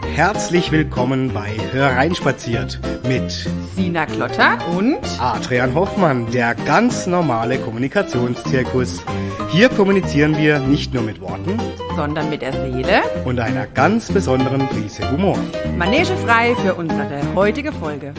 herzlich willkommen bei Hereinspaziert mit Sina Klotter und Adrian Hoffmann, der ganz normale Kommunikationszirkus. Hier kommunizieren wir nicht nur mit Worten, sondern mit der Seele und einer ganz besonderen Prise Humor. Manegefrei für unsere heutige Folge.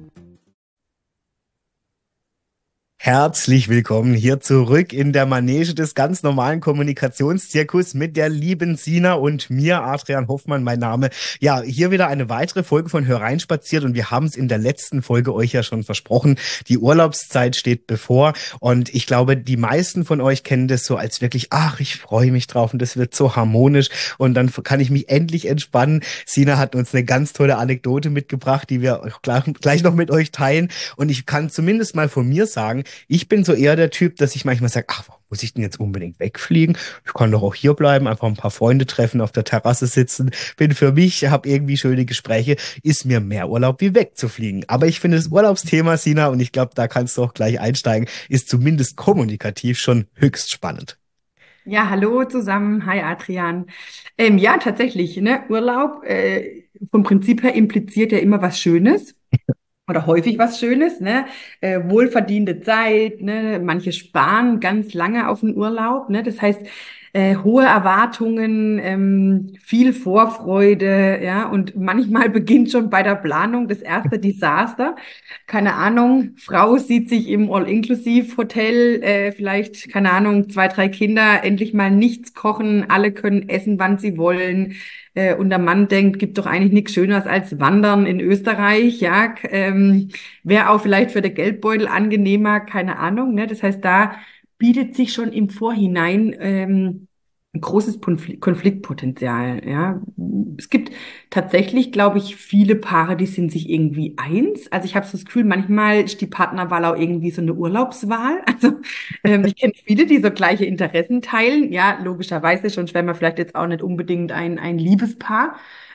Herzlich willkommen hier zurück in der Manege des ganz normalen Kommunikationszirkus mit der lieben Sina und mir, Adrian Hoffmann, mein Name. Ja, hier wieder eine weitere Folge von Hereinspaziert und wir haben es in der letzten Folge euch ja schon versprochen. Die Urlaubszeit steht bevor und ich glaube, die meisten von euch kennen das so als wirklich, ach, ich freue mich drauf und das wird so harmonisch und dann kann ich mich endlich entspannen. Sina hat uns eine ganz tolle Anekdote mitgebracht, die wir auch gleich noch mit euch teilen und ich kann zumindest mal von mir sagen, ich bin so eher der Typ, dass ich manchmal sage, ach, warum muss ich denn jetzt unbedingt wegfliegen? Ich kann doch auch hier bleiben, einfach ein paar Freunde treffen, auf der Terrasse sitzen. Bin für mich, habe irgendwie schöne Gespräche, ist mir mehr Urlaub wie wegzufliegen. Aber ich finde das Urlaubsthema, Sina, und ich glaube, da kannst du auch gleich einsteigen, ist zumindest kommunikativ schon höchst spannend. Ja, hallo zusammen. Hi Adrian. Ja, tatsächlich, ne? Urlaub vom Prinzip her impliziert ja immer was Schönes. Oder häufig was Schönes, ne? Wohlverdiente Zeit, ne? Manche sparen ganz lange auf den Urlaub, ne? Das heißt, hohe Erwartungen, viel Vorfreude, ja, und manchmal beginnt schon bei der Planung das erste Desaster. Keine Ahnung, Frau sieht sich im All-Inclusive-Hotel, vielleicht, keine Ahnung, zwei, drei Kinder, endlich mal nichts kochen, alle können essen, wann sie wollen. Und der Mann denkt, gibt doch eigentlich nichts Schöneres als Wandern in Österreich, ja. Wäre auch vielleicht für den Geldbeutel angenehmer, keine Ahnung, ne? Das heißt, da bietet sich schon im Vorhinein ein großes Konfliktpotenzial, ja. Es gibt tatsächlich, glaube ich, viele Paare, die sind sich irgendwie eins. Also ich habe so das Gefühl, manchmal ist die Partnerwahl auch irgendwie so eine Urlaubswahl. Also ich kenne viele, die so gleiche Interessen teilen. Ja, logischerweise, sonst wären wir vielleicht jetzt auch nicht unbedingt ein Liebespaar.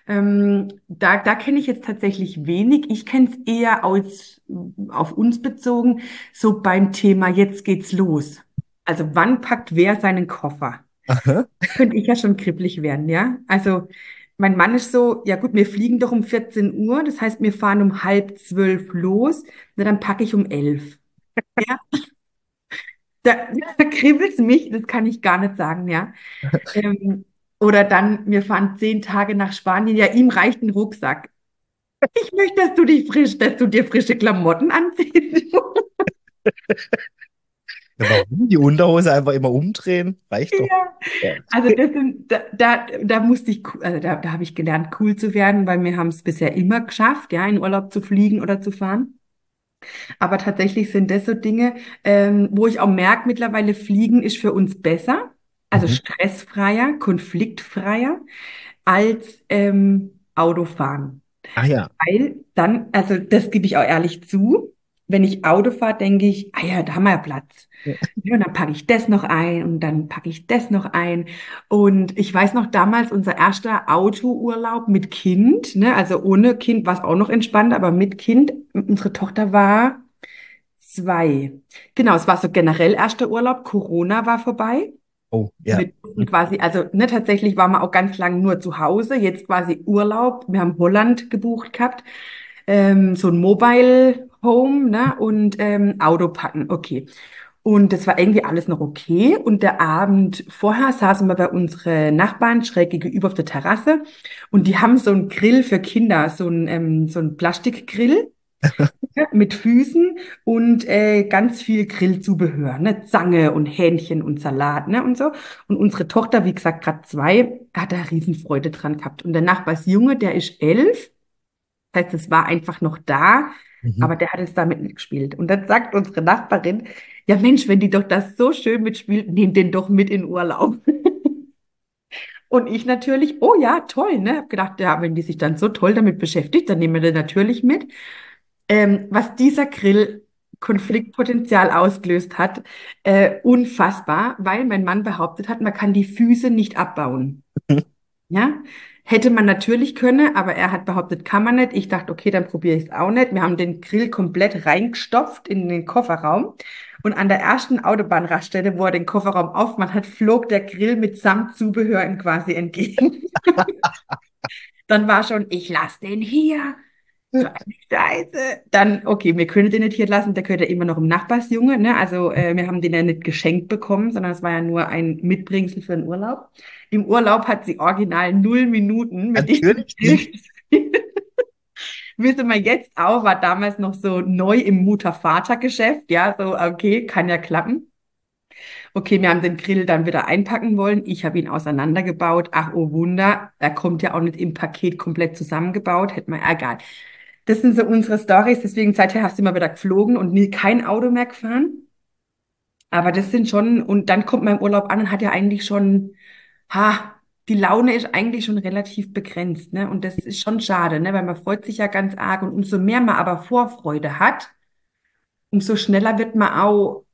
Da kenne ich jetzt tatsächlich wenig. Ich kenne es eher auf uns bezogen, so beim Thema, jetzt geht's los. Also wann packt wer seinen Koffer? Aha. Könnte ich ja schon kribbelig werden, ja? Also mein Mann ist so, ja gut, wir fliegen doch um 14 Uhr, das heißt, wir fahren um halb 12 los, na, dann packe ich um 11. Ja, da kribbelt's mich, das kann ich gar nicht sagen, ja. Ähm, oder dann, wir fahren 10 Tage nach Spanien, ja, ihm reicht ein Rucksack. Ich möchte, dass du dir frische Klamotten anziehst. Ja, warum? Die Unterhose einfach immer umdrehen? Reicht doch. Ja, Ja. also da musste ich, also da habe ich gelernt, cool zu werden, weil wir haben es bisher immer geschafft, ja, in Urlaub zu fliegen oder zu fahren. Aber tatsächlich sind das so Dinge, wo ich auch merke, mittlerweile Fliegen ist für uns besser, also Mhm. stressfreier, konfliktfreier als Autofahren. Ah ja. Weil dann, also das gebe ich auch ehrlich zu, wenn ich Auto fahre, denke ich, ah ja, da haben wir ja Platz. Ja, und dann packe ich das noch ein und dann packe ich das noch ein. Und ich weiß noch damals, unser erster Autourlaub mit Kind, ne, also ohne Kind war es auch noch entspannt, aber mit Kind, unsere Tochter war 2. Genau, es war so generell erster Urlaub, Corona war vorbei. Oh, ja. Wir durften quasi, also ne, tatsächlich waren wir auch ganz lang nur zu Hause, jetzt quasi Urlaub. Wir haben Holland gebucht gehabt, so ein Mobile Home, ne, und Auto packen, okay. Und das war irgendwie alles noch okay. Und der Abend vorher saßen wir bei unseren Nachbarn schräg gegenüber auf der Terrasse und die haben so einen Grill für Kinder, so ein Plastikgrill mit Füßen und ganz viel Grillzubehör, ne? Zange und Hähnchen und Salat, ne? Und so. Und unsere Tochter, wie gesagt, gerade 2, hat da Riesenfreude dran gehabt. Und der Nachbarsjunge, der ist 11, das heißt, es war einfach noch da, Mhm. aber der hat jetzt damit mitgespielt. Und dann sagt unsere Nachbarin, ja Mensch, wenn die doch das so schön mitspielt, nehmt den doch mit in Urlaub. Und ich natürlich, oh ja, toll, ne? Hab gedacht, ja, wenn die sich dann so toll damit beschäftigt, dann nehmen wir den natürlich mit. Was dieser Grill Konfliktpotenzial ausgelöst hat, unfassbar, weil mein Mann behauptet hat, man kann die Füße nicht abbauen. Ja, hätte man natürlich können, aber er hat behauptet, kann man nicht. Ich dachte, okay, dann probiere ich es auch nicht. Wir haben den Grill komplett reingestopft in den Kofferraum und an der ersten Autobahnraststätte, wo er den Kofferraum aufgemacht hat, flog der Grill mitsamt Zubehör ihm quasi entgegen. Dann war schon, ich lasse den hier. So eine Scheiße. Dann, okay, wir können den nicht hier lassen, der gehört ja immer noch im Nachbarsjunge, ne? Also wir haben den ja nicht geschenkt bekommen, sondern es war ja nur ein Mitbringsel für den Urlaub. Im Urlaub hat sie original 0 Minuten mit diesem Natürlich Grill. nicht. Wissen wir jetzt auch, war damals noch so neu im Mutter-Vater-Geschäft, ja, so, okay, kann ja klappen. Okay, wir haben den Grill dann wieder einpacken wollen. Ich habe ihn auseinandergebaut. Ach, oh Wunder, er kommt ja auch nicht im Paket komplett zusammengebaut. Hätte man, egal. Das sind so unsere Stories. Deswegen seither hast du immer wieder geflogen und nie kein Auto mehr gefahren. Aber das sind schon, und dann kommt man im Urlaub an und hat ja eigentlich schon, die Laune ist eigentlich schon relativ begrenzt, ne? Und das ist schon schade, ne? Weil man freut sich ja ganz arg und umso mehr man aber Vorfreude hat, umso schneller wird man auch,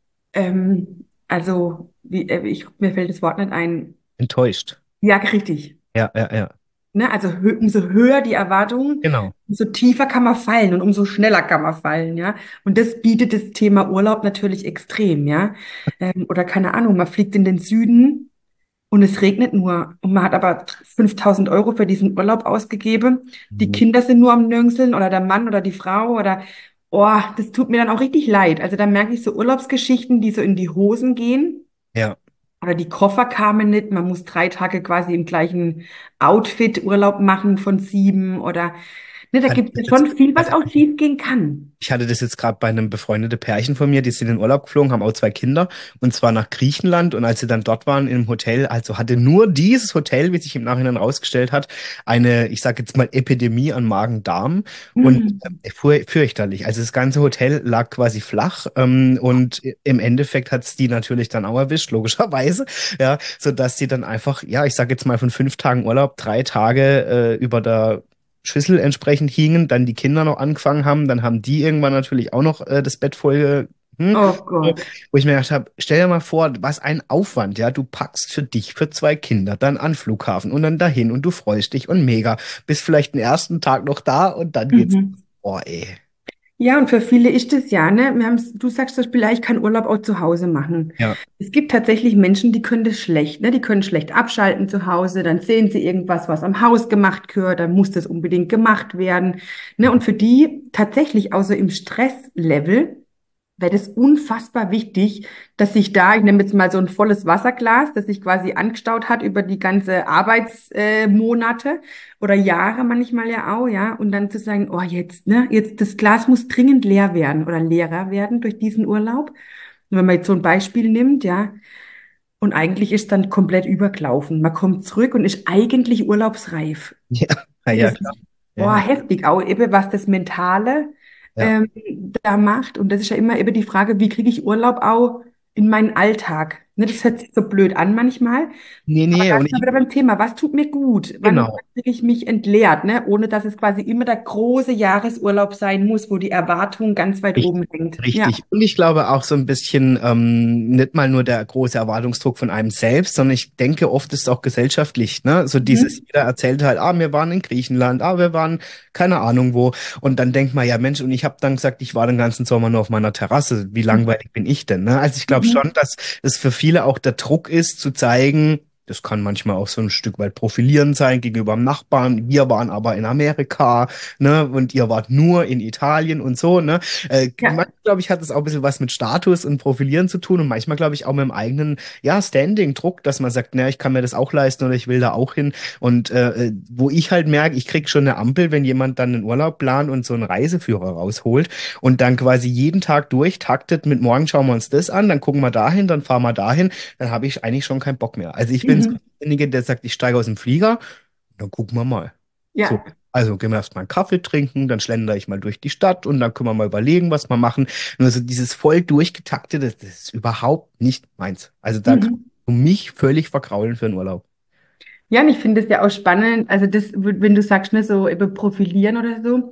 also, mir fällt das Wort nicht ein. Enttäuscht. Ja, richtig. Ja, ja, ja. Ne? Also umso höher die Erwartungen, Genau. umso tiefer kann man fallen und umso schneller kann man fallen, ja. Und das bietet das Thema Urlaub natürlich extrem, ja. Oder keine Ahnung, man fliegt in den Süden und es regnet nur und man hat aber 5.000 € für diesen Urlaub ausgegeben. Die Mhm. Kinder sind nur am Nörgeln oder der Mann oder die Frau oder, oh, das tut mir dann auch richtig leid. Also da merke ich so Urlaubsgeschichten, die so in die Hosen gehen. Ja. Oder die Koffer kamen nicht. Man muss 3 Tage quasi im gleichen Outfit Urlaub machen von 7 oder, ne, da Hatte gibt das es jetzt, schon viel, was hatte auch schief gehen kann. Ich hatte das jetzt gerade bei einem befreundeten Pärchen von mir, die sind in den Urlaub geflogen, haben auch 2 Kinder und zwar nach Griechenland. Und als sie dann dort waren im Hotel, also hatte nur dieses Hotel, wie sich im Nachhinein rausgestellt hat, eine, ich sage jetzt mal, Epidemie an Magen-Darm und Mhm. fürchterlich. Also das ganze Hotel lag quasi flach und im Endeffekt hat es die natürlich dann auch erwischt, logischerweise, ja, sodass sie dann einfach, ja, ich sage jetzt mal von 5 Tagen Urlaub, 3 Tage über der Schüssel entsprechend hingen, dann die Kinder noch angefangen haben, dann haben die irgendwann natürlich auch noch das Bett voll, Oh so, Gott. wo ich mir gedacht habe, stell dir mal vor, was ein Aufwand, ja, du packst für dich, für 2 Kinder, dann an den Flughafen und dann dahin und du freust dich und mega, bist vielleicht den ersten Tag noch da und dann geht's, Mhm. oh ey, Ja, und für viele ist es ja, ne? Du sagst zum Beispiel, ja, ich kann Urlaub auch zu Hause machen. ja, Es gibt tatsächlich Menschen, die können das schlecht, ne? Die können schlecht abschalten zu Hause, dann sehen sie irgendwas, was am Haus gemacht gehört, dann muss das unbedingt gemacht werden, ne? Und für die tatsächlich auch so im Stresslevel wäre das unfassbar wichtig, dass sich da, ich nehme jetzt mal so ein volles Wasserglas, das sich quasi angestaut hat über die ganze Arbeitsmonate oder Jahre manchmal ja auch, ja, und dann zu sagen, oh, jetzt, ne, jetzt, das Glas muss dringend leer werden oder leerer werden durch diesen Urlaub. Und wenn man jetzt so ein Beispiel nimmt, ja, und eigentlich ist dann komplett übergelaufen. Man kommt zurück und ist eigentlich urlaubsreif. ja, ja, Das ja, ist klar, ja, boah, ja, heftig, auch eben was das Mentale ja. da macht. Und das ist ja immer eben die Frage, wie kriege ich Urlaub auch in meinen Alltag? Ne, das hört sich so blöd an manchmal. Nee, Aber nee, da und sind wir ich, wieder beim Thema, was tut mir gut? Wann genau. kriege ich mich entleert, ne? Ohne dass es quasi immer der große Jahresurlaub sein muss, wo die Erwartung ganz weit oben hängt. Ja. Richtig. Und ich glaube auch so ein bisschen nicht mal nur der große Erwartungsdruck von einem selbst, sondern ich denke, oft ist es auch gesellschaftlich, ne? So dieses, Mhm. jeder erzählt halt, wir waren in Griechenland, wir waren keine Ahnung wo. Und dann denkt man, ja Mensch, und ich habe dann gesagt, ich war den ganzen Sommer nur auf meiner Terrasse. Wie langweilig bin ich denn, ne? Also ich glaube schon, Mhm. dass es für viele auch der Druck ist, zu zeigen, das kann manchmal auch so ein Stück weit profilierend sein gegenüber dem Nachbarn. Wir waren aber in Amerika, ne? Und ihr wart nur in Italien und so, ne? Ja. Manchmal, glaube ich, hat es auch ein bisschen was mit Status und Profilieren zu tun und manchmal, glaube ich, auch mit dem eigenen, ja, Standing-Druck, dass man sagt, naja, ich kann mir das auch leisten oder ich will da auch hin. Und wo ich halt merke, ich krieg schon eine Ampel, wenn jemand dann einen Urlaub plant und so einen Reiseführer rausholt und dann quasi jeden Tag durchtaktet mit morgen schauen wir uns das an, dann gucken wir dahin, dann fahren wir dahin, dann habe ich eigentlich schon keinen Bock mehr. Also ich bin so Mhm. derjenige, der sagt, ich steige aus dem Flieger, dann gucken wir mal. So. Ja. Also gehen wir erstmal einen Kaffee trinken, dann schlendere ich mal durch die Stadt und dann können wir mal überlegen, was wir machen. Nur so dieses voll durchgetaktete, das ist überhaupt nicht meins. Also da kann Mhm. du mich völlig verkraulen für einen Urlaub. Ja, und ich finde es ja auch spannend, also das, wenn du sagst, ne, so eben profilieren oder so.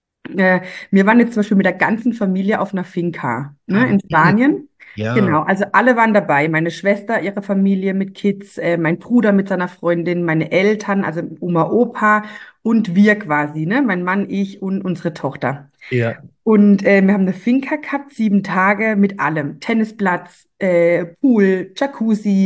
Äh, Wir waren jetzt zum Beispiel mit der ganzen Familie auf einer Finca, ne, Ah, in Spanien. ja, Genau, also alle waren dabei. Meine Schwester, ihre Familie mit Kids, mein Bruder mit seiner Freundin, meine Eltern, also Oma, Opa und wir quasi, ne, mein Mann, ich und unsere Tochter. ja, Und wir haben eine Finca gehabt, 7 Tage mit allem. Tennisplatz, Pool, Jacuzzi,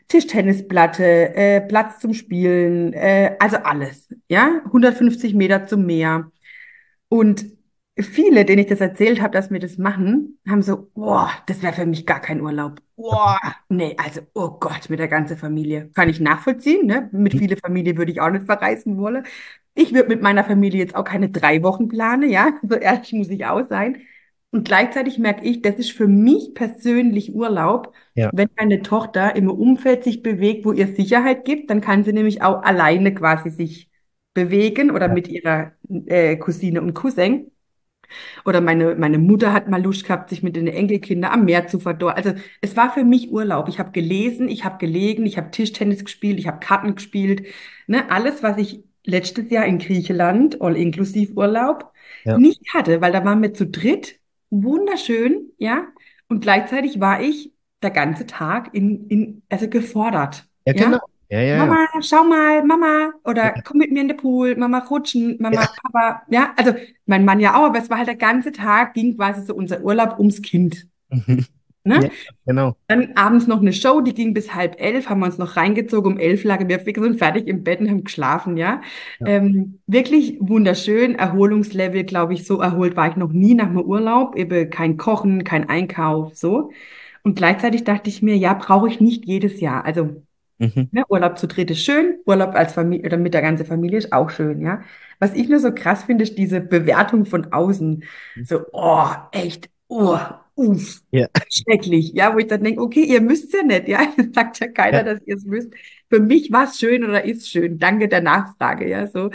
Tischtennisplatte, Platz zum Spielen, also alles, ja, 150 Meter zum Meer. Und viele, denen ich das erzählt habe, dass wir das machen, haben so, boah, das wäre für mich gar kein Urlaub. Boah, nee, also, oh Gott, mit der ganzen Familie. Kann ich nachvollziehen, ne? Mit vieler Familie würde ich auch nicht verreisen wollen. Ich würde mit meiner Familie jetzt auch keine 3 Wochen planen, ja? So ehrlich muss ich auch sein. Und gleichzeitig merke ich, das ist für mich persönlich Urlaub. Ja, Wenn meine Tochter im Umfeld sich bewegt, wo ihr Sicherheit gibt, dann kann sie nämlich auch alleine quasi sich bewegen oder ja, mit ihrer Cousine und Cousin. Oder meine Mutter hat mal Lust gehabt, sich mit den Enkelkindern am Meer zu verdorren. Also es war für mich Urlaub. Ich habe gelesen, ich habe gelegen, ich habe Tischtennis gespielt, ich habe Karten gespielt. Ne? Alles, was ich letztes Jahr in Griechenland, all-inklusiv Urlaub, ja. nicht hatte, weil da waren wir zu dritt. Wunderschön, ja. Und gleichzeitig war ich der ganze Tag also gefordert, Ja, ja. genau. Ja, ja, ja. Mama, schau mal, Mama, oder Ja. komm mit mir in den Pool, Mama rutschen, Ja. Mama, Papa, ja, also mein Mann ja auch, aber es war halt der ganze Tag, ging quasi so unser Urlaub ums Kind, Mhm. Ja, ne? genau. Dann abends noch eine Show, die ging bis 10:30, haben wir uns noch reingezogen, um 11 lagen wir fix und fertig im Bett und haben geschlafen, ja. Ja. Wirklich wunderschön, Erholungslevel, glaube ich, so erholt war ich noch nie nach dem Urlaub, eben kein Kochen, kein Einkauf, so. Und gleichzeitig dachte ich mir, ja, brauche ich nicht jedes Jahr, also Mhm. ne, Urlaub zu dritt ist schön, Urlaub als Familie oder mit der ganzen Familie ist auch schön, ja. Was ich nur so krass finde, ist diese Bewertung von außen. So, oh, echt, oh, uff, Ja, schrecklich. Ja, wo ich dann denke, okay, ihr müsst ja nicht, ja. Es sagt ja keiner, ja. dass ihr es müsst. Für mich war es schön oder ist schön. Danke der Nachfrage, ja. So,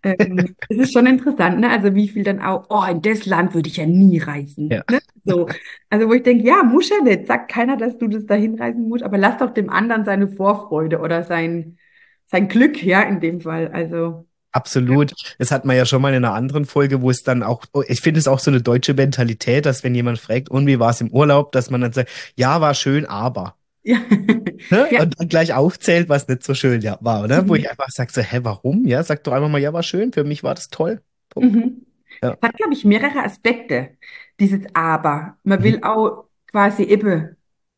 es ist schon interessant, ne? Also wie viel dann auch, oh, in das Land würde ich ja nie reisen. Ja. Ne? So, also wo ich denke, ja, muss ja nicht. Sagt keiner, dass du das dahin reisen musst, aber lass doch dem anderen seine Vorfreude oder sein Glück, ja, in dem Fall. Also, Absolut. Das hat man ja schon mal in einer anderen Folge, wo es dann auch, oh, ich finde es auch so eine deutsche Mentalität, dass wenn jemand fragt, und wie war es im Urlaub, dass man dann sagt, ja, war schön, aber. ja. Ne? Ja. Und dann gleich aufzählt, was nicht so schön ja, war, oder? Wo Mhm. ich einfach sage so, hä, warum? Ja, sag doch einfach mal, ja, war schön, für mich war das toll. Punkt. Mhm. Ja. Hat, glaube ich, mehrere Aspekte, dieses Aber. Man Mhm. will auch quasi eben,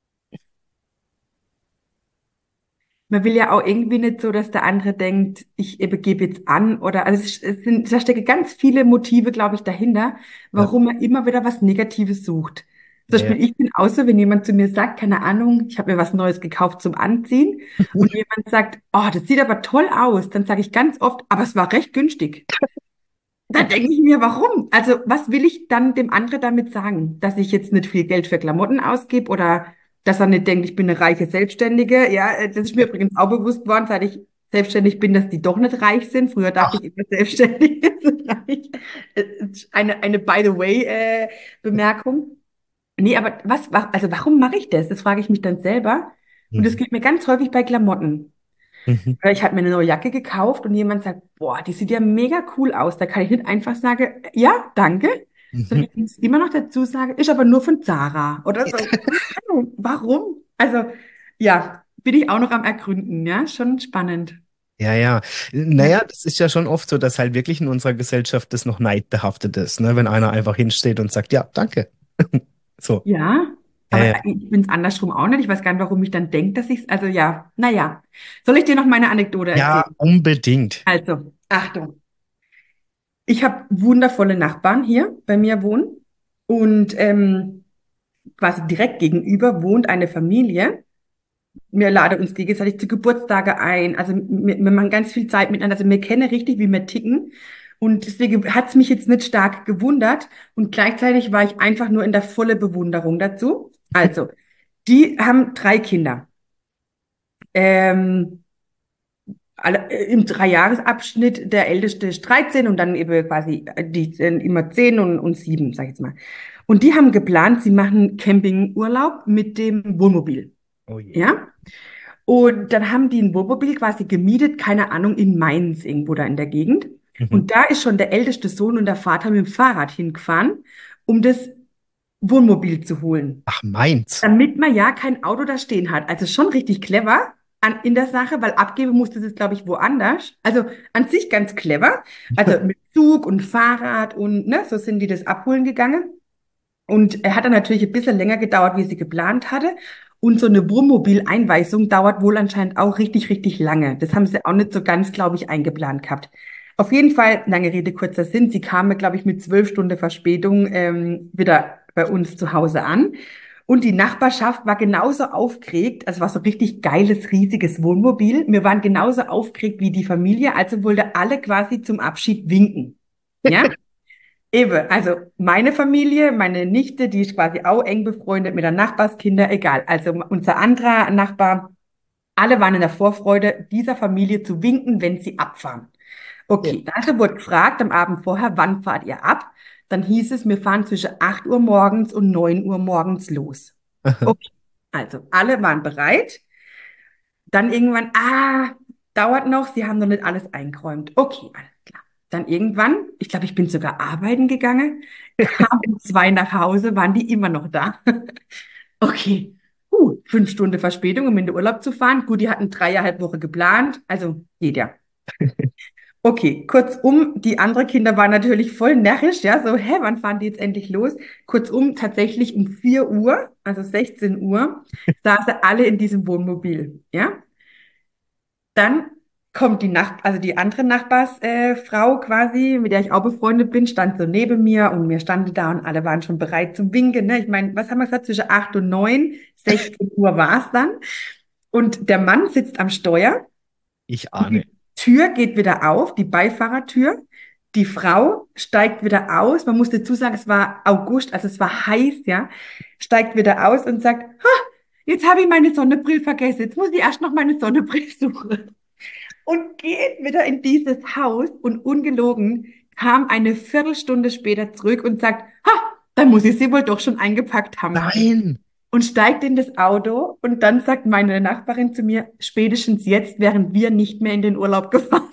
man will ja auch irgendwie nicht so, dass der andere denkt, ich eben gebe jetzt an oder, also da stecken ganz viele Motive, glaube ich, dahinter, Ja. warum man immer wieder was Negatives sucht. Zum Ja, ja. Beispiel, ich bin auch so, wenn jemand zu mir sagt, keine Ahnung, ich habe mir was Neues gekauft zum Anziehen und jemand sagt, oh, das sieht aber toll aus, dann sage ich ganz oft, aber es war recht günstig. Da denke ich mir, warum? Also, was will ich dann dem anderen damit sagen? Dass ich jetzt nicht viel Geld für Klamotten ausgebe oder dass er nicht denkt, ich bin eine reiche Selbstständige? Ja, das ist mir übrigens auch bewusst geworden, seit ich selbstständig bin, dass die doch nicht reich sind. Früher dachte Ach, ich immer, Selbstständige sind reich. Eine by the way, Bemerkung. Nee, aber also warum mache ich das? Das frage ich mich dann selber. Und das mhm. geht mir ganz häufig bei Klamotten. Mhm. Oder ich habe mir eine neue Jacke gekauft und jemand sagt, boah, die sieht ja mega cool aus. Da kann ich nicht einfach sagen, ja, danke, Mhm. sondern ich muss immer noch dazu sagen, ist aber nur von Zara oder so. Keine Ahnung, warum? Also, ja, bin ich auch noch am Ergründen, ja, schon spannend. Ja, ja. Ja, Naja, das ist ja schon oft so, dass halt wirklich in unserer Gesellschaft das noch neidbehaftet ist, ne? Wenn einer einfach hinsteht und sagt, ja, danke. So. ja, Ja, aber ja. ich bin es andersrum auch nicht. Ich weiß gar nicht, warum ich dann denke, dass ich es, also ja, naja. Soll ich dir noch meine Anekdote Ja, erzählen? unbedingt. Also, Achtung. Ich habe wundervolle Nachbarn hier bei mir wohnen und quasi direkt gegenüber wohnt eine Familie. Wir laden uns gegenseitig zu Geburtstage ein. Also wir machen ganz viel Zeit miteinander. Also wir kennen richtig, wie wir ticken. Und deswegen hat es mich jetzt nicht stark gewundert. Und gleichzeitig war ich einfach nur in der volle Bewunderung dazu. Also, die haben 3 Kinder. Ähm, im Dreijahresabschnitt, der älteste ist 13 und dann eben quasi die sind immer 10 und 7, sag ich jetzt mal. Und die haben geplant, sie machen Campingurlaub mit dem Wohnmobil. Oh je. Ja? Und dann haben die ein Wohnmobil quasi gemietet, keine Ahnung, in Mainz, irgendwo da in der Gegend. Mhm. Und da ist schon der älteste Sohn und der Vater mit dem Fahrrad hingefahren, um das Wohnmobil zu holen. Ach, meins. Damit man ja kein Auto da stehen hat. Also schon richtig clever in der Sache, weil abgeben musste es, glaube ich, woanders. Also an sich ganz clever. Also mit Zug und Fahrrad und ne, so sind die das abholen gegangen. Und er hat dann natürlich ein bisschen länger gedauert, wie sie geplant hatte. Und so eine Wohnmobileinweisung dauert wohl anscheinend auch richtig, richtig lange. Das haben sie auch nicht so ganz, glaube ich, eingeplant gehabt. Auf jeden Fall, lange Rede, kurzer Sinn, sie kamen, glaube ich, mit 12 Stunden Verspätung wieder bei uns zu Hause an. Und die Nachbarschaft war genauso aufgeregt, also war so richtig geiles, riesiges Wohnmobil. Wir waren genauso aufgeregt wie die Familie, also wollte alle quasi zum Abschied winken. Ja? Eben, also meine Familie, meine Nichte, die ist quasi auch eng befreundet mit den Nachbarskinder, egal. Also unser anderer Nachbar, alle waren in der Vorfreude, dieser Familie zu winken, wenn sie abfahren. Ja. Okay, dann wurde gefragt am Abend vorher, wann fahrt ihr ab? Dann hieß es, wir fahren zwischen 8 Uhr morgens und 9 Uhr morgens los. Okay, also alle waren bereit. Dann irgendwann, dauert noch, sie haben noch nicht alles eingeräumt. Okay, alles klar. Dann irgendwann, ich glaube, ich bin sogar arbeiten gegangen, kam um 2 nach Hause, waren die immer noch da. Okay, 5 Stunden Verspätung, um in den Urlaub zu fahren. Gut, die hatten 3,5 Wochen geplant, also geht ja. Okay, kurzum, die anderen Kinder waren natürlich voll närrisch, ja, so, hä, wann fahren die jetzt endlich los? Kurzum, tatsächlich um 4 Uhr, also 16 Uhr, saßen alle in diesem Wohnmobil, ja. Dann kommt also die andere Nachbarsfrau quasi, mit der ich auch befreundet bin, stand so neben mir und wir standen da und alle waren schon bereit zum Winken, ne? Ich meine, was haben wir gesagt, zwischen 8 und 9, 16 Uhr war es dann. Und der Mann sitzt am Steuer. Ich Und ahne. die Tür geht wieder auf, die Beifahrertür. Die Frau steigt wieder aus. Man muss dazu sagen, es war August, also es war heiß, ja. Steigt wieder aus und sagt, ha, jetzt habe ich meine Sonnenbrille vergessen. Jetzt muss ich erst noch meine Sonnenbrille suchen. Und geht wieder in dieses Haus und ungelogen kam eine Viertelstunde später zurück und sagt, ha, dann muss ich sie wohl doch schon eingepackt haben. Nein! Und steigt in das Auto und dann sagt meine Nachbarin zu mir, spätestens jetzt wären wir nicht mehr in den Urlaub gefahren,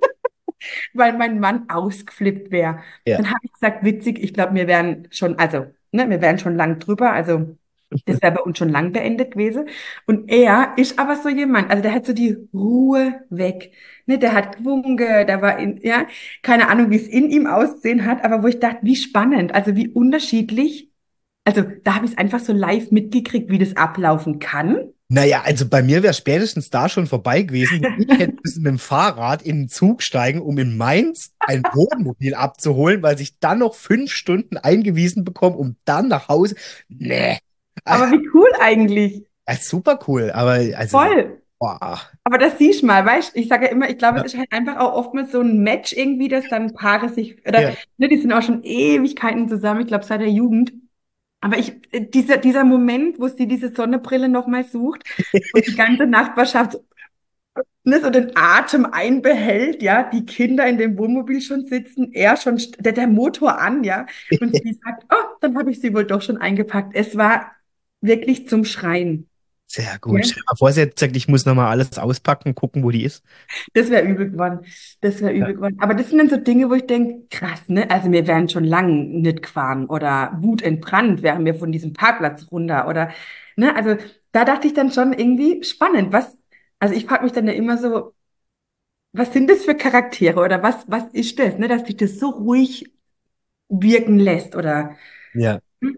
weil mein Mann ausgeflippt wäre. Ja. Dann habe ich gesagt, witzig, ich glaube, wir wären schon, also, ne, wir wären schon lang drüber, also das wäre bei uns schon lang beendet gewesen. Und er ist aber so jemand, also der hat so die Ruhe weg. Ne, der hat gewunken, der war ja, keine Ahnung, wie es in ihm aussehen hat, aber wo ich dachte, wie spannend, also wie unterschiedlich. Also da habe ich es einfach so live mitgekriegt, wie das ablaufen kann. Naja, also bei mir wäre spätestens da schon vorbei gewesen. Ich hätte müssen mit dem Fahrrad in den Zug steigen, um in Mainz ein Wohnmobil abzuholen, weil ich dann noch 5 Stunden eingewiesen bekomme, um dann nach Hause. Nee. Aber wie cool eigentlich. Super cool, aber also, Voll. boah. Aber das siehst du mal, weißt du, ich sage ja immer, ich glaube, es Ja, ist halt einfach auch oftmals so ein Match irgendwie, dass dann Paare sich, oder, ja. ne, die sind auch schon Ewigkeiten zusammen, ich glaube, seit der Jugend. Aber dieser Moment, wo sie diese Sonnenbrille nochmal sucht und die ganze Nachbarschaft ne, so den Atem einbehält, ja, die Kinder in dem Wohnmobil schon sitzen, er schon, der Motor an, ja, und sie sagt, oh, dann habe ich sie wohl doch schon eingepackt. Es war wirklich zum Schreien. Sehr gut. Ja, Stell dir mal vor, sie hätte gesagt, ich muss nochmal alles auspacken, gucken, wo die ist. das wäre übel geworden. Das wäre Ja. übel geworden. Aber das sind dann so Dinge, wo ich denke, krass, ne? Also wir wären schon lang nicht gefahren oder wutentbrannt wären wir von diesem Parkplatz runter oder, ne? Also da dachte ich dann schon irgendwie spannend. Also ich frage mich dann ja immer so, was sind das für Charaktere oder was ist das, ne? Dass dich das so ruhig wirken lässt oder, Ja.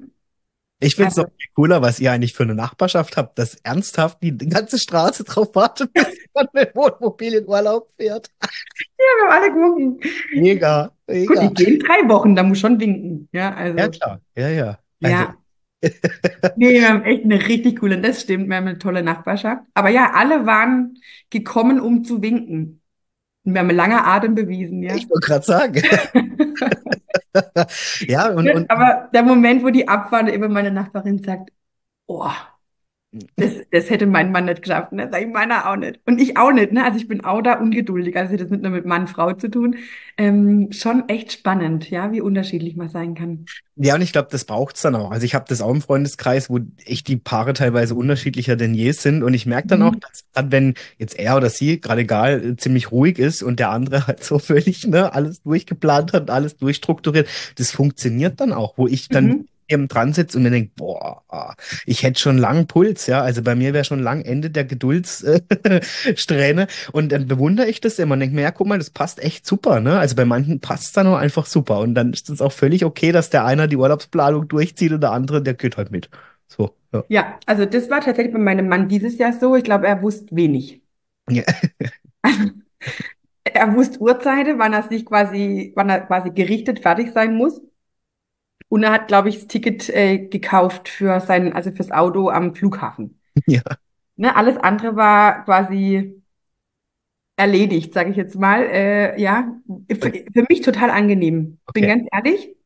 Ich finde es noch also, viel cooler, was ihr eigentlich für eine Nachbarschaft habt, dass ernsthaft die ganze Straße drauf wartet, bis man mit dem Wohnmobil in Urlaub fährt. ja, wir haben alle gewunken. Mega, Gut, mega. ich gehe in 3 Wochen, da muss schon winken. Ja, Ja, also, klar. Ja, ja. Also, ja. Nee, wir haben echt eine richtig coole, das stimmt, wir haben eine tolle Nachbarschaft. Aber ja, alle waren gekommen, um zu winken. Und wir haben einen langen Atem bewiesen, ja. ich wollte gerade sagen. Ja, Ja, aber der Moment, wo die abfahren, eben meine Nachbarin sagt, oh, das hätte mein Mann nicht geschafft, ne? Sag ich meiner auch nicht. Und ich auch nicht, ne? Also ich bin auch da ungeduldig. Also das hat nicht nur mit Mann, Frau zu tun. Schon echt spannend, ja, wie unterschiedlich man sein kann. ja, und ich glaube, das braucht's dann auch. Also ich habe das auch im Freundeskreis, wo echt die Paare teilweise unterschiedlicher denn je sind. Und ich merke dann auch, Mhm. dass dann, wenn jetzt er oder sie, gerade egal, ziemlich ruhig ist und der andere halt so völlig, ne, alles durchgeplant hat, alles durchstrukturiert, das funktioniert dann auch, wo ich dann Mhm. eben dran sitze und mir denke, boah, ich hätte schon lang Puls, ja. Also bei mir wäre schon lang Ende der Geduldssträhne. Und dann bewundere ich das immer und denke mir, ja, guck mal, das passt echt super, ne? Also bei manchen passt es dann auch einfach super. Und dann ist es auch völlig okay, dass der einer die Urlaubsplanung durchzieht und der andere, der geht halt mit. So. So. Ja, also das war tatsächlich bei meinem Mann dieses Jahr so. Ich glaube, er wusste wenig. Ja. Er wusste Uhrzeiten, wann er quasi gerichtet fertig sein muss. Und er hat, glaube ich, das Ticket gekauft für also fürs Auto am Flughafen. Ja. Ne, alles andere war quasi erledigt, sage ich jetzt mal. Ja, für mich total angenehm. Bin Okay. ganz ehrlich.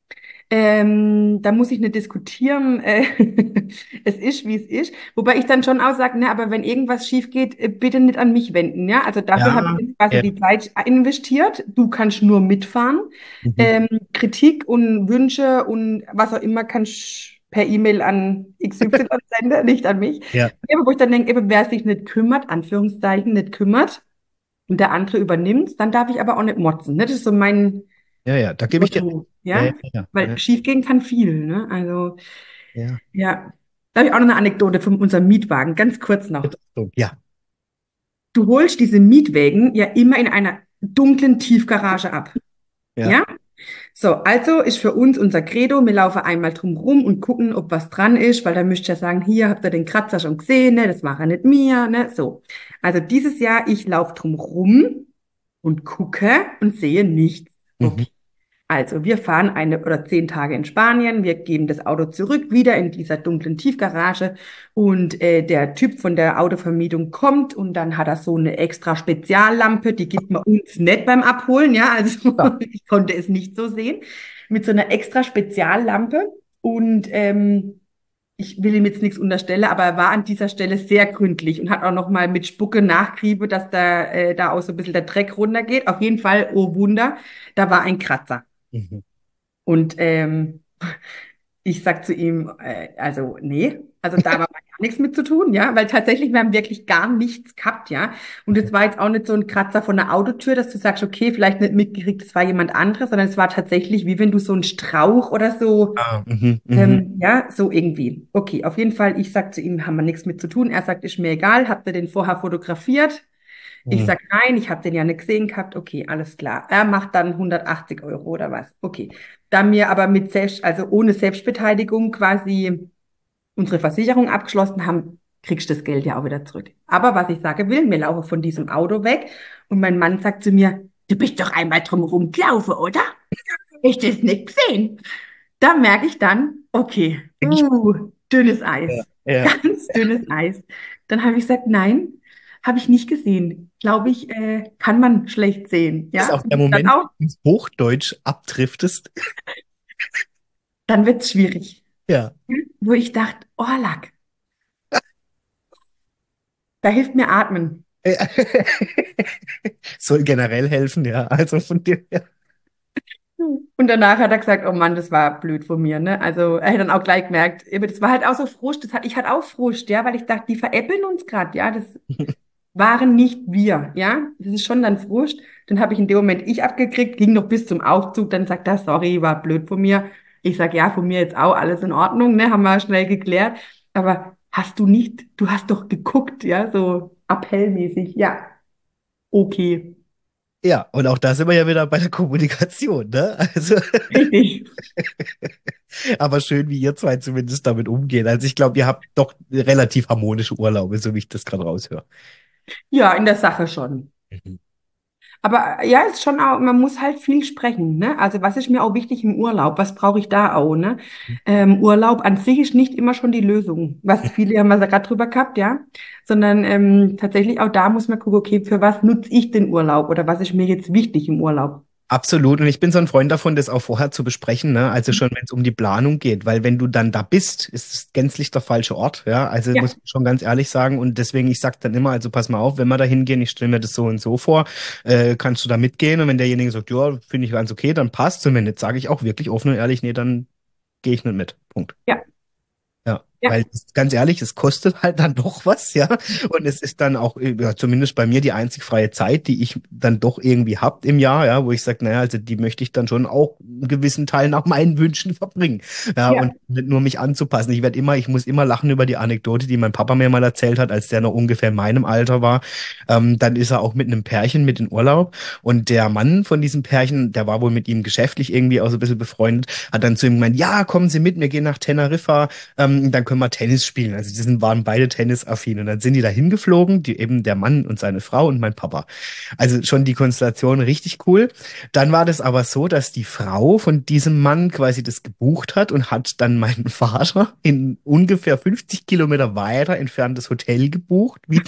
Da muss ich nicht diskutieren. Es ist, wie es ist. Wobei ich dann schon auch sage, ne, aber wenn irgendwas schief geht, bitte nicht an mich wenden. Ja, also dafür habe ich Ja. jetzt quasi Ja. die Zeit investiert. Du kannst nur mitfahren. Mhm. Kritik und Wünsche und was auch immer kannst per E-Mail an XY senden, nicht an mich. Ja. Ja, aber wo ich dann denke, eben, wer sich nicht kümmert, Anführungszeichen, nicht kümmert und der andere übernimmt, dann darf ich aber auch nicht motzen. Ne? Das ist so mein Ja, ja, da gebe ich dir recht. Motto, Ja, ja, ja? ja. Weil Ja. schiefgehen kann viel, ne? Also, Ja. ja. Da habe ich auch noch eine Anekdote von unserem Mietwagen, ganz kurz noch. Jetzt so. Ja. Du holst diese Mietwägen ja immer in einer dunklen Tiefgarage ab. Ja. Ja? So, also ist für uns unser Credo, wir laufen einmal drum rum und gucken, ob was dran ist, weil dann müsst ihr ja sagen, hier habt ihr den Kratzer schon gesehen, ne? Das war ja nicht mir, ne? So. Also dieses Jahr, ich laufe drum rum und gucke und sehe nichts. Mhm. Okay. Also, wir fahren 10 Tage in Spanien, wir geben das Auto zurück, wieder in dieser dunklen Tiefgarage und der Typ von der Autovermietung kommt und dann hat er so eine extra Speziallampe, die gibt man uns nicht beim Abholen, ja, also Ja. ich konnte es nicht so sehen, mit so einer extra Speziallampe und ich will ihm jetzt nichts unterstellen, aber er war an dieser Stelle sehr gründlich und hat auch noch mal mit Spucke nachgriebe, dass da auch so ein bisschen der Dreck runtergeht. Auf jeden Fall, oh Wunder, da war ein Kratzer. Mhm. Und ich sag zu ihm, also nee, also da war gar nichts mit zu tun, ja, weil tatsächlich wir haben wirklich gar nichts gehabt, ja. Und es war jetzt auch nicht so ein Kratzer von der Autotür, dass du sagst, okay, vielleicht nicht mitgekriegt, es war jemand anderes, sondern es war tatsächlich wie wenn du so einen Strauch oder so, Ah, mhm. Mhm. ja, so irgendwie. Okay, auf jeden Fall, ich sag zu ihm, haben wir nichts mit zu tun. Er sagt, ist mir egal, habt ihr den vorher fotografiert? Ich Mhm. sag, nein, ich habe den ja nicht gesehen gehabt. Okay, alles klar. Er macht dann 180 € oder was. Okay. Da wir aber also ohne Selbstbeteiligung quasi unsere Versicherung abgeschlossen haben, kriegst du das Geld ja auch wieder zurück. Aber was ich sagen will, wir laufen von diesem Auto weg und mein Mann sagt zu mir, du bist doch einmal drumherum gelaufen, oder? Hab ich das nicht gesehen? Da merke ich dann, okay, Ich, dünnes ja. Eis, Ja. ganz dünnes Eis. Dann habe ich gesagt, nein, habe ich nicht gesehen. Glaube ich, kann man schlecht sehen. Das ist Ja, auch der dann Moment, auch, wo du ins Hochdeutsch abdriftest. dann wird es schwierig. Ja. Wo ich dachte, oh, Lack, da hilft mir Atmen. Soll generell helfen, ja. Also von dir. Ja. Und danach hat er gesagt, oh Mann, das war blöd von mir, ne? Also er hat dann auch gleich gemerkt, aber das war halt auch so Frust, ich hatte auch Frust, ja, weil ich dachte, die veräppeln uns gerade, ja, das waren nicht wir, ja. Das ist schon dann Frust. Dann habe ich in dem Moment ich abgekriegt, ging noch bis zum Aufzug, dann sagt er, sorry, war blöd von mir. Ich sag, ja, von mir jetzt auch alles in Ordnung, ne? Haben wir schnell geklärt. Aber hast du nicht, du hast doch geguckt, ja, so appellmäßig, ja, okay, Ja, und auch da sind wir ja wieder bei der Kommunikation, ne? Also, richtig. aber schön, wie ihr zwei zumindest damit umgehen. Also ich glaube, ihr habt doch relativ harmonische Urlaube, so wie ich das gerade raushöre. Ja, in der Sache schon. Mhm. Aber ja, ist schon auch, man muss halt viel sprechen, ne? Also was ist mir auch wichtig im Urlaub? Was brauche ich da auch, ne? Urlaub an sich ist nicht immer schon die Lösung. Was viele haben wir ja gerade drüber gehabt, ja? Sondern tatsächlich auch da muss man gucken, okay, für was nutze ich den Urlaub oder was ist mir jetzt wichtig im Urlaub? Absolut. Und ich bin so ein Freund davon, das auch vorher zu besprechen, ne? Also schon, wenn es um die Planung geht, weil wenn du dann da bist, ist es gänzlich der falsche Ort, ja? Also Ja, muss ich schon ganz ehrlich sagen. Und deswegen, ich sag dann immer, also pass mal auf, wenn wir da hingehen, ich stelle mir das so und so vor, kannst du da mitgehen? Und wenn derjenige sagt, ja, finde ich ganz okay, dann passt. Und wenn nicht, sage ich auch wirklich offen und ehrlich, nee, dann gehe ich nicht mit. Punkt. ja, Ja, ja, weil ganz ehrlich, es kostet halt dann doch was, ja. Und es ist dann auch, ja, zumindest bei mir die einzig freie Zeit, die ich dann doch irgendwie hab im Jahr, ja, wo ich sage, naja, also die möchte ich dann schon auch einen gewissen Teil nach meinen Wünschen verbringen. Ja, ja, und nicht nur mich anzupassen. Ich muss immer lachen über die Anekdote, die mein Papa mir mal erzählt hat, als der noch ungefähr in meinem Alter war. Dann ist er auch mit einem Pärchen mit in Urlaub und der Mann von diesem Pärchen, der war wohl mit ihm geschäftlich irgendwie auch so ein bisschen befreundet, hat dann zu ihm gemeint, ja, kommen Sie mit, wir gehen nach Teneriffa, dann können wir Tennis spielen. Also waren beide tennisaffin. Und dann sind die da hingeflogen, eben der Mann und seine Frau und mein Papa. Also schon die Konstellation richtig cool. Dann war das aber so, dass die Frau von diesem Mann quasi das gebucht hat und hat dann meinen Vater in ungefähr 50 Kilometer weiter entferntes Hotel gebucht. Wie,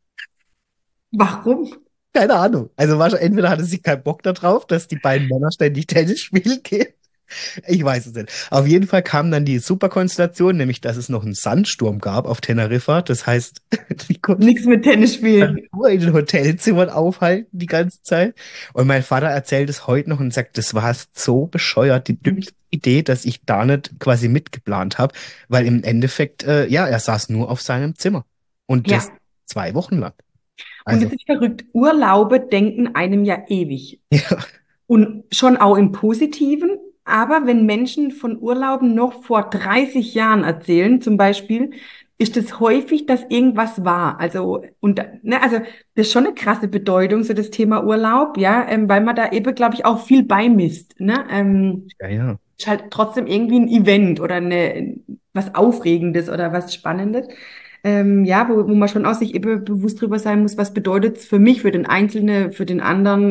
Warum? keine Ahnung. Also wahrscheinlich, entweder hatte sie keinen Bock darauf, dass die beiden Männer ständig Tennis spielen gehen. Ich weiß es nicht. Auf jeden Fall kam dann die Superkonstellation, nämlich dass es noch einen Sandsturm gab auf Teneriffa. Das heißt, die konnten Nichts mit Tennis dann spielen. nur in den Hotelzimmern aufhalten die ganze Zeit. Und mein Vater erzählt es heute noch und sagt, das war so bescheuert, die dümmste Idee, dass ich da nicht quasi mitgeplant habe, weil im Endeffekt, ja, er saß nur auf seinem Zimmer. Und das Ja. 2 Wochen lang. Und Also, es ist verrückt. Urlaube denken einem ja ewig. ja, Und schon auch im Positiven. Aber wenn Menschen von Urlauben noch vor 30 Jahren erzählen, zum Beispiel, ist es häufig, dass irgendwas war. Also, und, ne, also, das ist schon eine krasse Bedeutung, so das Thema Urlaub, ja, weil man da eben, glaube ich, auch viel beimisst, ne? ja, ja. Ist halt trotzdem irgendwie ein Event oder was Aufregendes oder was Spannendes. Ja, wo man schon auch sich eben bewusst drüber sein muss, was bedeutet es für mich, für den Einzelnen, für den anderen,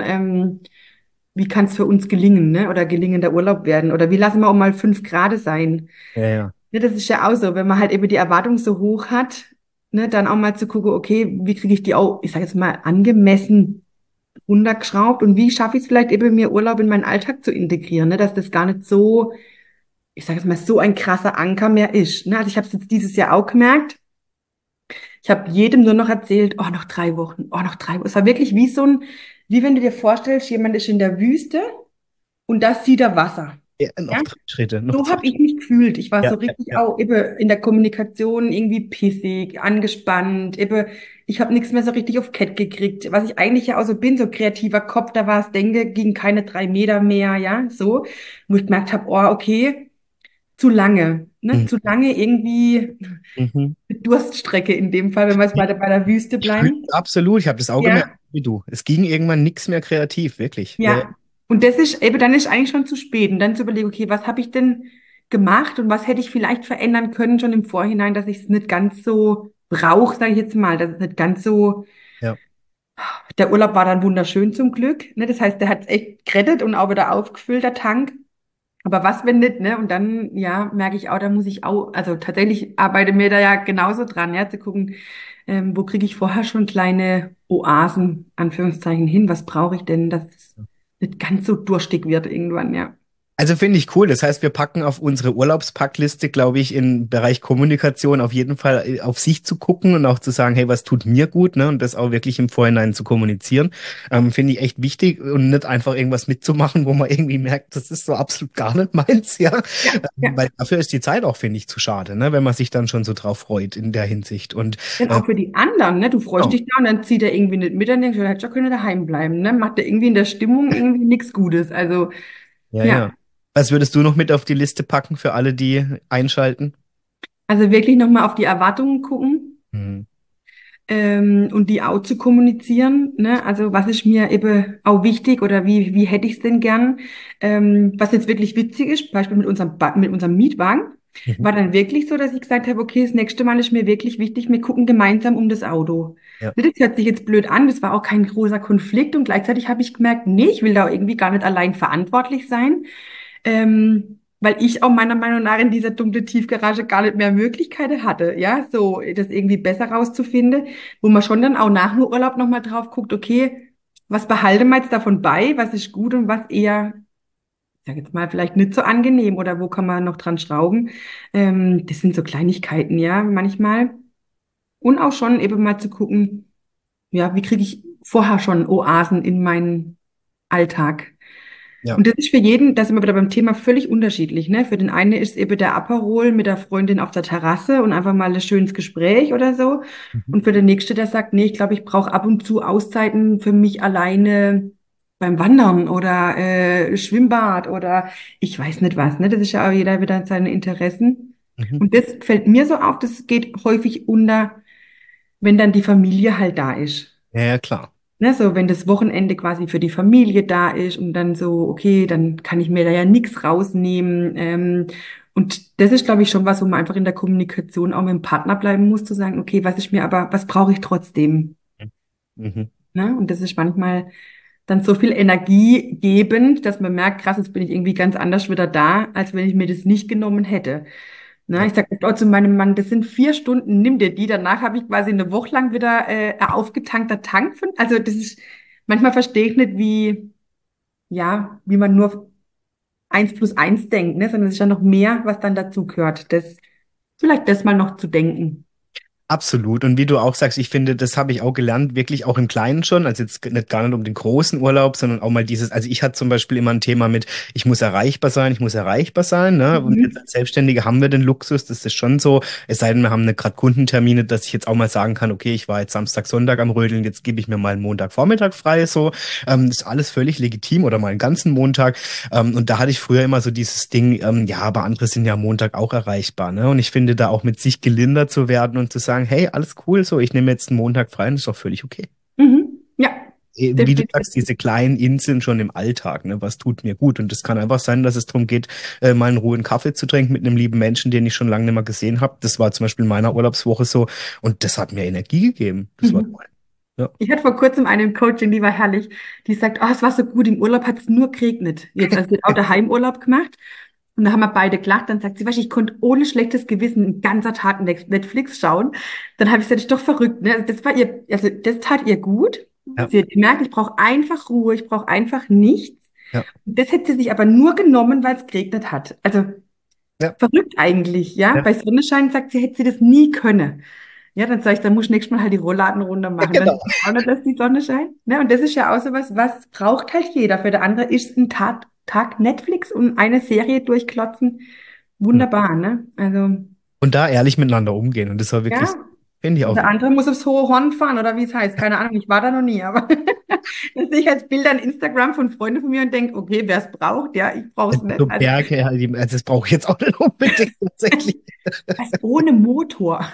wie kann es für uns gelingen, ne? Oder gelingender Urlaub werden? Oder wie lassen wir auch mal 5 Grad sein? Ja, ja. Ja, das ist ja auch so, wenn man halt eben die Erwartung so hoch hat, ne, dann auch mal zu gucken, okay, wie kriege ich die auch, ich sage jetzt mal, angemessen runtergeschraubt und wie schaffe ich es vielleicht eben, mir Urlaub in meinen Alltag zu integrieren, ne, dass das gar nicht so, ich sage jetzt mal, so ein krasser Anker mehr ist. Ne? Also ich habe es jetzt dieses Jahr auch gemerkt. Ich habe jedem nur noch erzählt, oh, noch 3 Wochen, oh, noch 3 Wochen. Es war wirklich wie so ein, wie wenn du dir vorstellst, jemand ist in der Wüste und da sieht er Wasser. Ja, noch Ja? 3 Schritte, noch So zwei habe ich Schritte. mich gefühlt. Ich war Ja, so ja, richtig ja. auch eben in der Kommunikation irgendwie pissig, angespannt. Eben, ich habe nichts mehr so richtig auf Kett gekriegt. Was ich eigentlich ja auch so bin, so kreativer Kopf, da war es, denke, ging keine 3 Meter mehr, ja, so. Wo ich gemerkt habe, oh, okay, zu lange, ne? Mhm. Zu lange irgendwie Mhm. Durststrecke in dem Fall, wenn wir jetzt bei der Wüste Ich fühle bleiben. absolut, ich habe das auch gemerkt, Ja, wie du. Es ging irgendwann nichts mehr kreativ, wirklich. Ja, ja. ja. Und das ist eben, dann ist eigentlich schon zu spät. Und dann zu überlegen, okay, was habe ich denn gemacht und was hätte ich vielleicht verändern können schon im Vorhinein, dass ich es nicht ganz so brauche, sage ich jetzt mal, dass es nicht ganz so. Ja. Der Urlaub war dann wunderschön zum Glück. Ne? Das heißt, der hat echt gerettet und auch wieder aufgefüllt, der Tank. Aber was, wenn nicht, ne? Und dann, ja, merke ich auch, da muss ich auch, also tatsächlich arbeite mir da ja genauso dran, ja, zu gucken, wo kriege ich vorher schon kleine Oasen, Anführungszeichen, hin? Was brauche ich denn, dass es nicht ganz so durstig wird irgendwann, ja. Also finde ich cool. Das heißt, wir packen auf unsere Urlaubspackliste, glaube ich, im Bereich Kommunikation auf jeden Fall auf sich zu gucken und auch zu sagen, hey, was tut mir gut, ne? Und das auch wirklich im Vorhinein zu kommunizieren. Finde ich echt wichtig und nicht einfach irgendwas mitzumachen, wo man irgendwie merkt, das ist so absolut gar nicht meins, ja. Ja, ja. Weil dafür ist die Zeit auch, finde ich, zu schade, ne? Wenn man sich dann schon so drauf freut in der Hinsicht. Und Denn auch für die anderen, ne? Du freust genau. dich da und dann zieht er irgendwie nicht mit, dann denkst du, er hätte schon können daheim bleiben, ne? Macht er irgendwie in der Stimmung irgendwie nichts Gutes. Also, Ja, ja. ja. Was würdest du noch mit auf die Liste packen für alle, die einschalten? Also wirklich nochmal auf die Erwartungen gucken. Hm. Und die auch zu kommunizieren, ne? Also was ist mir eben auch wichtig oder wie hätte ich es denn gern? Was jetzt wirklich witzig ist, Beispiel mit unserem Mietwagen, Mhm. war dann wirklich so, dass ich gesagt habe, okay, das nächste Mal ist mir wirklich wichtig, wir gucken gemeinsam um das Auto. Ja. Ne, das hört sich jetzt blöd an, das war auch kein großer Konflikt und gleichzeitig habe ich gemerkt, nee, ich will da irgendwie gar nicht allein verantwortlich sein. Weil ich auch meiner Meinung nach in dieser dunklen Tiefgarage gar nicht mehr Möglichkeiten hatte, ja, so das irgendwie besser rauszufinden, wo man schon dann auch nach dem Urlaub nochmal drauf guckt, okay, was behalten wir jetzt davon bei, was ist gut und was eher, ich sag jetzt mal, vielleicht nicht so angenehm oder wo kann man noch dran schrauben. Das sind so Kleinigkeiten, ja, manchmal. Und auch schon eben mal zu gucken, ja, wie kriege ich vorher schon Oasen in meinen Alltag? Ja. Und das ist für jeden, da sind wir wieder beim Thema völlig unterschiedlich, ne? Für den einen ist eben der Aperol mit der Freundin auf der Terrasse und einfach mal ein schönes Gespräch oder so. Mhm. Und für den nächsten, der sagt, nee, ich glaube, ich brauche ab und zu Auszeiten für mich alleine beim Wandern oder Schwimmbad oder ich weiß nicht was, ne? Das ist ja auch jeder wieder seine Interessen. Mhm. Und das fällt mir so auf, das geht häufig unter, wenn dann die Familie halt da ist. Ja, ja, klar. Ne, so, wenn das Wochenende quasi für die Familie da ist und dann so, okay, dann kann ich mir da ja nichts rausnehmen. Und das ist, glaube ich, schon was, wo man einfach in der Kommunikation auch mit dem Partner bleiben muss, zu sagen, okay, was brauche ich trotzdem? Mhm. Ne? Und das ist manchmal dann so viel Energie gebend, dass man merkt, krass, jetzt bin ich irgendwie ganz anders wieder da, als wenn ich mir das nicht genommen hätte. Ne? Ja. Ich sage oft auch zu meinem Mann, das sind 4 Stunden, nimm dir die. Danach habe ich quasi eine Woche lang wieder aufgetankter Tank von. Also das ist, manchmal verstehe ich nicht, wie man nur 1 plus 1 denkt, ne? Sondern es ist ja noch mehr, was dann dazu gehört. Vielleicht das mal noch zu denken. Absolut. Und wie du auch sagst, ich finde, das habe ich auch gelernt, wirklich auch im Kleinen schon, also jetzt nicht gar nicht um den großen Urlaub, sondern auch mal dieses, also ich hatte zum Beispiel immer ein Thema mit, ich muss erreichbar sein, ich muss erreichbar sein, ne? Und jetzt Mhm. als Selbstständige haben wir den Luxus, das ist schon so, es sei denn, wir haben eine gerade Kundentermine, dass ich jetzt auch mal sagen kann, okay, ich war jetzt Samstag, Sonntag am Rödeln, jetzt gebe ich mir mal einen Montagvormittag frei, so. Das ist alles völlig legitim oder mal einen ganzen Montag. Und da hatte ich früher immer so dieses Ding, ja, aber andere sind ja am Montag auch erreichbar, ne? Und ich finde da auch mit sich gelindert zu werden und zu sagen, hey, alles cool, so, ich nehme jetzt einen Montag frei und ist doch völlig okay. Mhm. Ja, Wie du definitiv. sagst, diese kleinen Inseln schon im Alltag, ne, was tut mir gut? Und das kann einfach sein, dass es darum geht, mal in Ruhe einen Kaffee zu trinken mit einem lieben Menschen, den ich schon lange nicht mehr gesehen habe. Das war zum Beispiel in meiner Urlaubswoche so und das hat mir Energie gegeben. Das war Mhm. toll. Ja. Ich hatte vor kurzem eine Coachin, die war herrlich. Die sagt, oh, es war so gut, im Urlaub hat es nur geregnet. Jetzt, also sie hat auch daheim Urlaub gemacht. Und da haben wir beide gelacht. Dann sagt sie, weißt du, ich konnte ohne schlechtes Gewissen einen ganzen Tag Netflix schauen. Dann habe ich gesagt, das ist doch verrückt, ne? Also das war ihr, also das tat ihr gut. Ja, Sie hat gemerkt, ich brauche einfach Ruhe, ich brauche einfach nichts. ja, Und das hätte sie sich aber nur genommen, weil es geregnet hat. Also ja, verrückt eigentlich, ja? ja, Bei Sonnenschein sagt sie, hätte sie das nie können. Ja, dann sage ich, dann muss ich nächstes Mal halt die Rollladen runter ja, machen. Dann genau. ist es auch nicht, dass die Sonne scheint. Ne? Und das ist ja auch so was, was braucht halt jeder. Für der andere ist ein Tag Netflix und eine Serie durchklotzen. Hm. Wunderbar, ne? Also, Und da ehrlich miteinander umgehen. Und das war wirklich, ja. finde ich Und auch der wichtig. andere muss aufs hohe Horn fahren oder wie es heißt. Keine Ahnung, ich war da noch nie, aber das sehe ich als Bilder in Instagram von Freunden von mir und denke, okay, wer es braucht, ja, ich brauche es nicht. So Also, Berge, halt, also das brauche ich jetzt auch nicht unbedingt tatsächlich. was ohne Motor.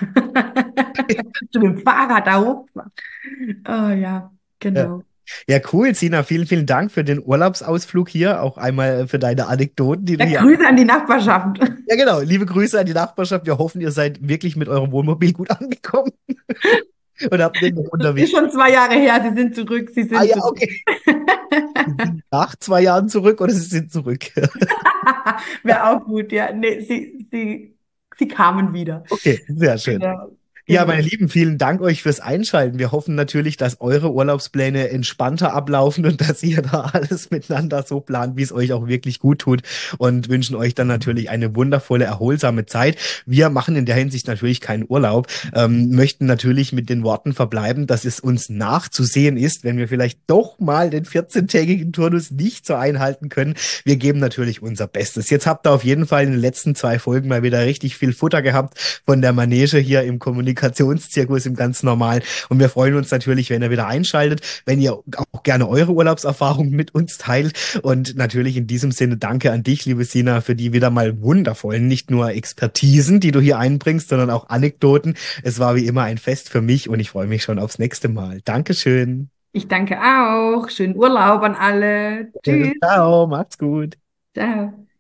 Mit dem Fahrrad da hochfahren. Oh ja, Ja. genau. Ja, cool, Sina. Vielen, vielen Dank für den Urlaubsausflug hier. Auch einmal für deine Anekdoten, die du Ja, hier. Grüße an die Nachbarschaft. Ja, genau. Liebe Grüße an die Nachbarschaft. Wir hoffen, ihr seid wirklich mit eurem Wohnmobil gut angekommen und habt den noch Ist unterwegs. schon 2 Jahre her, Sie sind zurück, Sie Ah sind ja, zurück. okay. Sie sind nach 2 Jahren zurück oder sie sind zurück? Wäre auch gut, ja. Nee, Sie kamen wieder. Okay, sehr schön. Genau, Ja, meine genau. Lieben, vielen Dank euch fürs Einschalten. Wir hoffen natürlich, dass eure Urlaubspläne entspannter ablaufen und dass ihr da alles miteinander so plant, wie es euch auch wirklich gut tut und wünschen euch dann natürlich eine wundervolle, erholsame Zeit. Wir machen in der Hinsicht natürlich keinen Urlaub, möchten natürlich mit den Worten verbleiben, dass es uns nachzusehen ist, wenn wir vielleicht doch mal den 14-tägigen Turnus nicht so einhalten können. Wir geben natürlich unser Bestes. Jetzt habt ihr auf jeden Fall in den letzten 2 Folgen mal wieder richtig viel Futter gehabt von der Manege hier im Kommunikationszirkus im ganz normalen. Und wir freuen uns natürlich, wenn ihr wieder einschaltet, wenn ihr auch gerne eure Urlaubserfahrungen mit uns teilt. Und natürlich in diesem Sinne danke an dich, liebe Sina, für die wieder mal wundervollen, nicht nur Expertisen, die du hier einbringst, sondern auch Anekdoten. Es war wie immer ein Fest für mich und ich freue mich schon aufs nächste Mal. Dankeschön. Ich danke auch. Schönen Urlaub an alle. Tschüss. Ciao, macht's gut. Ciao.